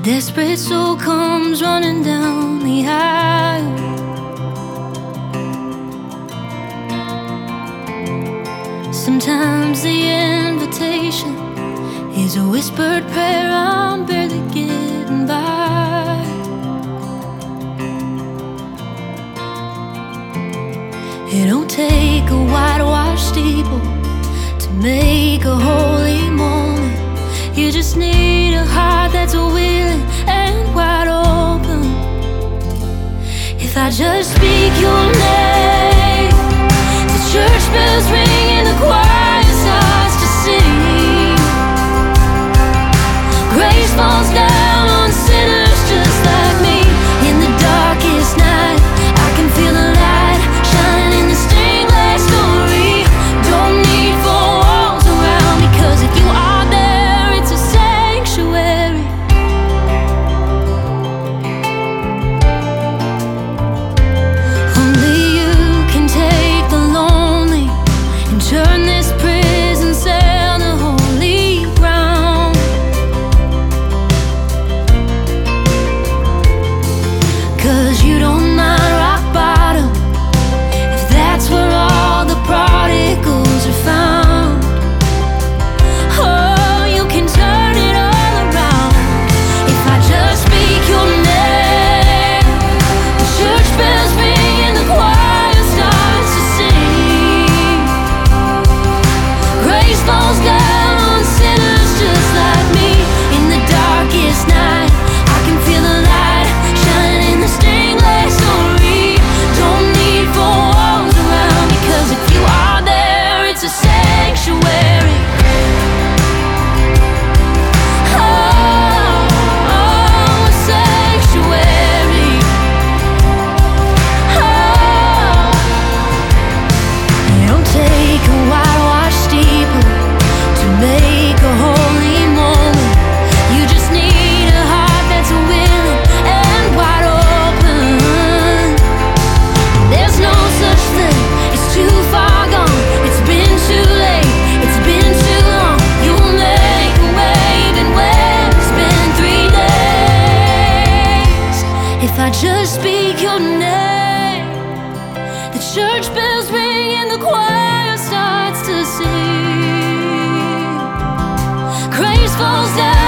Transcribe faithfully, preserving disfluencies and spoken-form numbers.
desperate soul comes running down the aisle. Sometimes the invitation is a whispered prayer, I'm barely getting by. It don't take a whitewashed steeple to make a holy moment. You just need a heart that's willing and wide open. If I just speak your name, the church bells ring and the choir starts to sing. Grace falls down on sinners just like me. In the darkest night, I can feel the light shining in the stained glass story. Don't need four walls around me, 'cause if you are there, it's a sanctuary. Only you can take the lonely and turn this prison cell to holy ground. 'Cause you don't mind rock bottom, if that's where all the prodigals are found. Oh, you can turn it all around. If I just speak your name, the church bells ring and the choir starts to sing. Grace falls down on sinners just like me. In the darkest night, I can feel the light shining in the stained glass story. Don't need four walls around me, 'cause if you are there, it's a sanctuary. Oh, oh, a sanctuary. Oh, it don't take a whitewashed steeple to make a holy moment. You just need a heart that's willing and wide open. There's no such thing, it's too far gone. It's been too late, it's been too long. You'll make a way even when it's been three days. If I just speak your name, the church bells ring and the choir starts to sing. Grace falls down